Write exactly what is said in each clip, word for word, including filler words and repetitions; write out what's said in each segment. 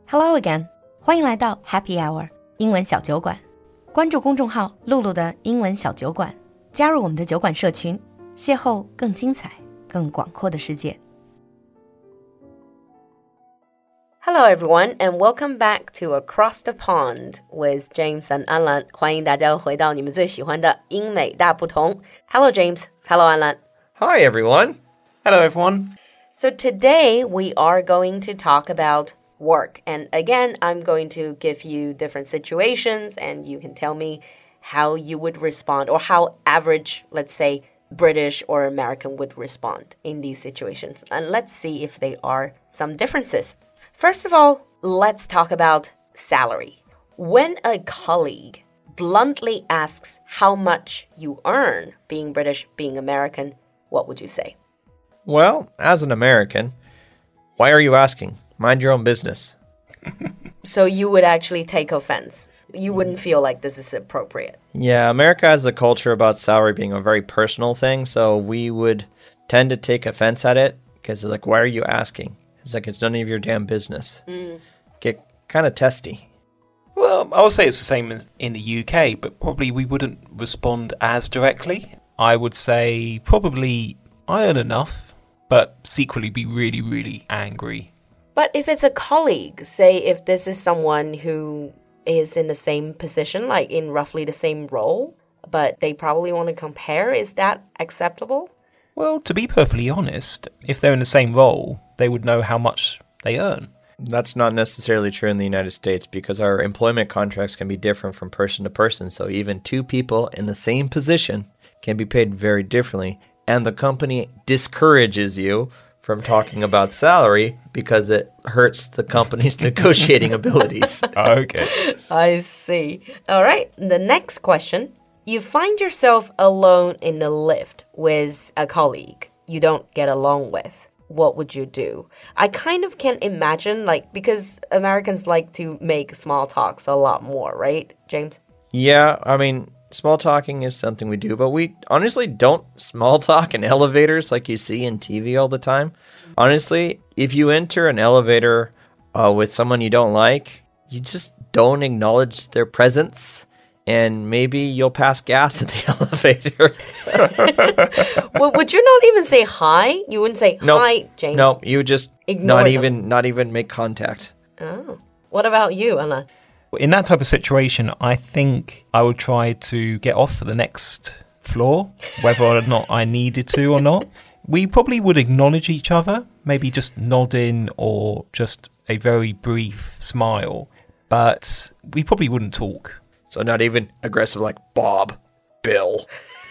Hello again， 欢迎来到 Happy Hour 英文小酒馆。关注公众号露露的英文小酒馆，加入我们的酒馆社群，邂逅更精彩、更广阔的世界。Hello everyone and welcome back to Across the Pond with James and Anlan. 欢迎大家回到你们最喜欢的英美大不同。Hello James, hello Anlan. Hi everyone. Hello everyone. So today we are going to talk about work. And again, I'm going to give you different situations and you can tell me how you would respond or how average, let's say, British or American would respond in these situations. And let's see if there are some differences. First of all, let's talk about salary. When a colleague bluntly asks how much you earn, being British, being American, what would you say? Well, as an American, why are you asking? Mind your own business. So you would actually take offense. You wouldn't feel like this is appropriate. Yeah, America has a culture about salary being a very personal thing, so we would tend to take offense at it because it's like, why are you asking? It's like, it's none of your damn business. Mm. Get kind of testy. Well, I would say it's the same as in the U K, but probably we wouldn't respond as directly. I would say probably I earn enough, but secretly be really, really angry. But if it's a colleague, say if this is someone who is in the same position, like in roughly the same role, but they probably want to compare, is that acceptable? Well, to be perfectly honest, if they're in the same role, they would know how much they earn. That's not necessarily true in the United States because our employment contracts can be different from person to person. So even two people in the same position can be paid very differently. And the company discourages you from talking about salary because it hurts the company's negotiating abilities. Okay. I see. All right. The next question. You find yourself alone in the lift with a colleague you don't get along with. What would you do? I kind of can imagine, like, because Americans like to make small talks a lot more, right, James? Yeah, I mean, small talking is something we do, but we honestly don't small talk in elevators like you see in T V all the time. Honestly, if you enter an elevator uh, with someone you don't like, you just don't acknowledge their presence, and maybe you'll pass gas at the elevator. Well, would you not even say hi? You wouldn't say nope. Hi, James? No, you would just Ignore not them. even not even make contact. Oh. What about you, Anna? In that type of situation, I think I would try to get off for the next floor, whether or not I needed to or not. We probably would acknowledge each other, maybe just nodding or just a very brief smile, but we probably wouldn't talk. So not even aggressive like Bob, Bill.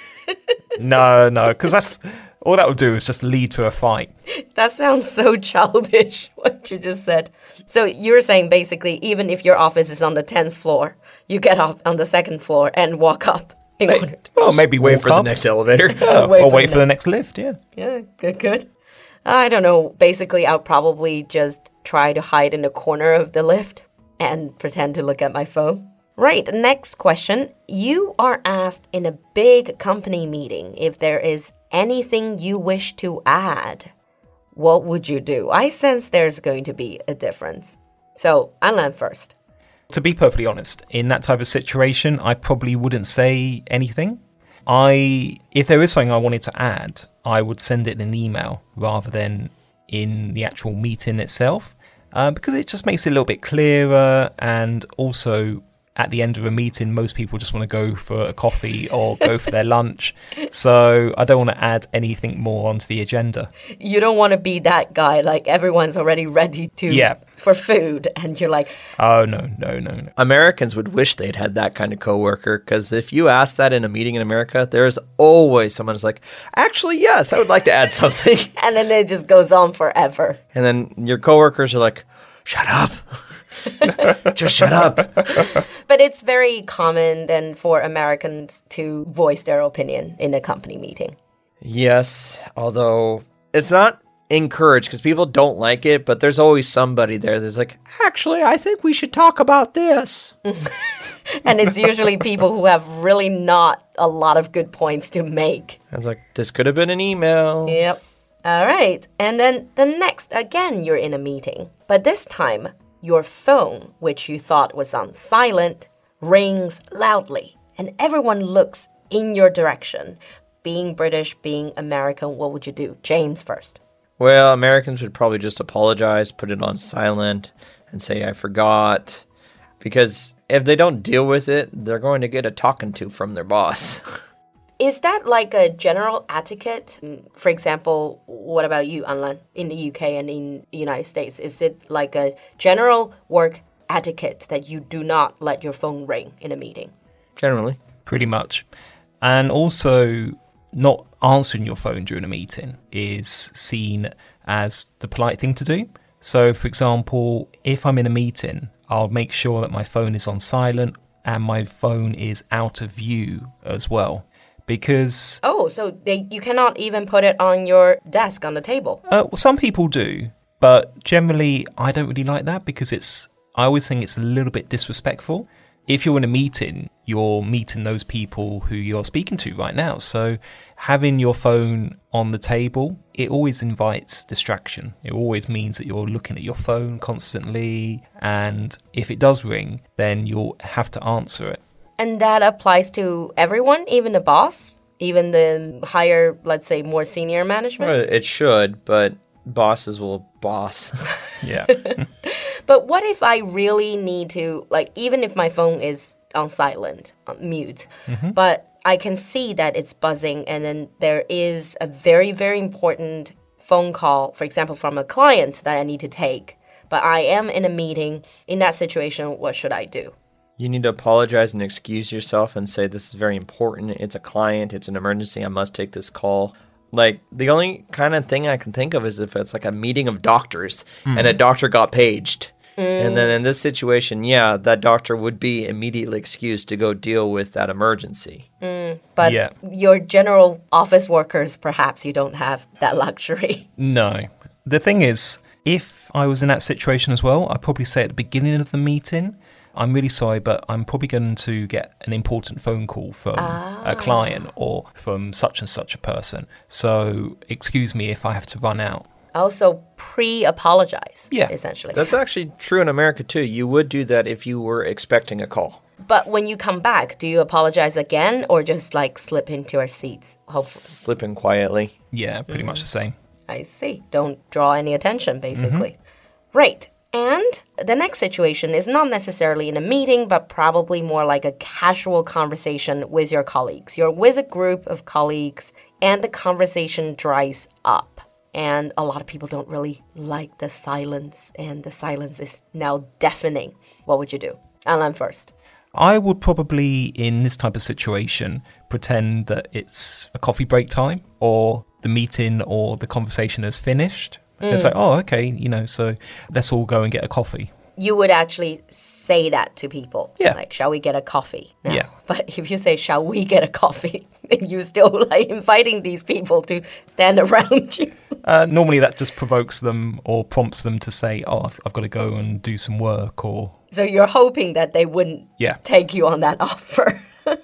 No, no, because that's all that would do is just lead to a fight. That sounds so childish, what you just said. So you're saying basically, even if your office is on the tenth floor, you get off on the second floor and walk up in Hey, order to... Well, maybe Wait walk for up. the next elevator. Uh, Wait or for wait the for the next lift, yeah. Yeah, good, good. I don't know. Basically, I'll probably just try to hide in the corner of the lift and pretend to look at my phone. Right, next question. You are asked in a big company meeting if there is anything you wish to add. What would you do? I sense there's going to be a difference. So, Anlan first. To be perfectly honest, in that type of situation, I probably wouldn't say anything. I, if there is something I wanted to add, I would send it in an email rather than in the actual meeting itself, uh, because it just makes it a little bit clearer, and also at the end of a meeting, most people just want to go for a coffee or go for their lunch. So I don't want to add anything more onto the agenda. You don't want to be that guy, like everyone's already ready to Yeah. for food, and you're like, Oh, no, no, no, no. Americans would wish they'd had that kind of coworker, because if you ask that in a meeting in America, there's always someone who's like, actually, yes, I would like to add something. and then it just goes on forever. And then your coworkers are like, shut up. Just shut up. But it's very common then for Americans to voice their opinion in a company meeting. Yes, although it's not encouraged because people don't like it, but there's always somebody there that's like, actually, I think we should talk about this. And it's usually people who have really not a lot of good points to make. I was like, this could have been an email. Yep. All right. And then the next, again, you're in a meeting. But this time, your phone, which you thought was on silent, rings loudly, and everyone looks in your direction. Being British, being American, what would you do? James first. Well, Americans would probably just apologize, put it on silent, and say, I forgot. Because if they don't deal with it, they're going to get a talking to from their boss. Is that like a general etiquette? For example, what about you, Anlan, in the U K and in the United States? Is it like a general work etiquette that you do not let your phone ring in a meeting? Generally. Pretty much. And also, not answering your phone during a meeting is seen as the polite thing to do. So, for example, if I'm in a meeting, I'll make sure that my phone is on silent and my phone is out of view as well. Because... Oh, so they, you cannot even put it on your desk on the table? Uh, well, some people do, but generally I don't really like that because it's... I always think it's a little bit disrespectful. If you're in a meeting, you're meeting those people who you're speaking to right now. So having your phone on the table, it always invites distraction. It always means that you're looking at your phone constantly. And if it does ring, then you'll have to answer it. And that applies to everyone, even the boss, even the higher, let's say, more senior management? Well, it should, but bosses will boss. Yeah. But what if I really need to, like, even if my phone is on silent, on mute, mm-hmm. but I can see that it's buzzing and then there is a very, very important phone call, for example, from a client that I need to take, but I am in a meeting. In that situation, what should I do? You need to apologize and excuse yourself and say, this is very important. It's a client. It's an emergency. I must take this call. Like, the only kind of thing I can think of is if it's like a meeting of doctors mm. and a doctor got paged. Mm. And then in this situation, yeah, that doctor would be immediately excused to go deal with that emergency. Mm. But yeah. your general office workers, perhaps you don't have that luxury. No. The thing is, if I was in that situation as well, I'd probably say at the beginning of the meeting, I'm really sorry, but I'm probably going to get an important phone call from ah. a client or from such and such a person. So excuse me if I have to run out. Also pre-apologize, yeah. essentially. That's actually true in America, too. You would do that if you were expecting a call. But when you come back, do you apologize again or just like slip into our seats, hopefully? Slip in quietly. Yeah, pretty mm-hmm. much the same. I see. Don't draw any attention, basically. Mm-hmm. Right. And the next situation is not necessarily in a meeting, but probably more like a casual conversation with your colleagues. You're with a group of colleagues and the conversation dries up. And a lot of people don't really like the silence, and the silence is now deafening. What would you do? Alan first. I would probably, in this type of situation, pretend that it's a coffee break time or the meeting or the conversation is finished. Mm. It's like, oh, okay, you know, so let's all go and get a coffee. You would actually say that to people. Yeah. Like, shall we get a coffee now? Yeah. But if you say, shall we get a coffee, then you're still like inviting these people to stand around you. Uh, normally that just provokes them or prompts them to say, oh, I've, I've got to go and do some work or... So you're hoping that they wouldn't yeah. take you on that offer.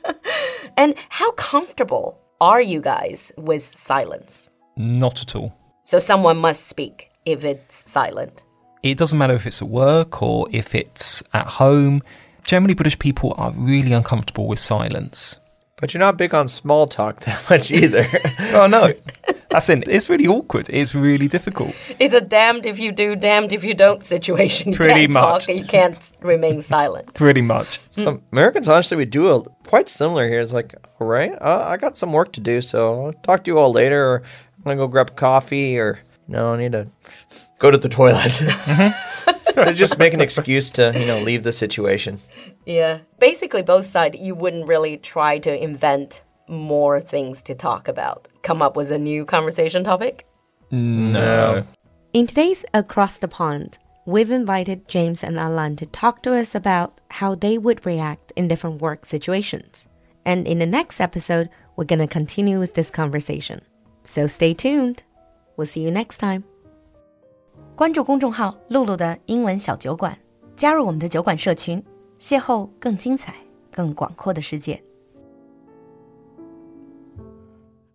And how comfortable are you guys with silence? Not at all. So someone must speak if it's silent. It doesn't matter if it's at work or if it's at home. Generally, British people are really uncomfortable with silence. But you're not big on small talk that much either. Oh, no. That's it. It's really awkward. It's really difficult. It's a damned if you do, damned if you don't situation. You Pretty can't much. talk, you can't remain silent. Pretty much. So mm. Americans, honestly, we do a, quite similar here. It's like, all right, uh, I got some work to do, so I'll talk to you all later, or I'm going to go grab coffee, or no, I need to go to the toilet. Mm-hmm. Just make an excuse to, you know, leave the situation. Yeah. Basically, both sides, you wouldn't really try to invent more things to talk about. Come up with a new conversation topic? No. In today's Across the Pond, we've invited James and Alan to talk to us about how they would react in different work situations. And in the next episode, we're going to continue with this conversation. So stay tuned. We'll see you next time. 关注公众号露露的英文小酒馆，加入我们的酒馆社群，邂逅更精彩、更广阔的世界。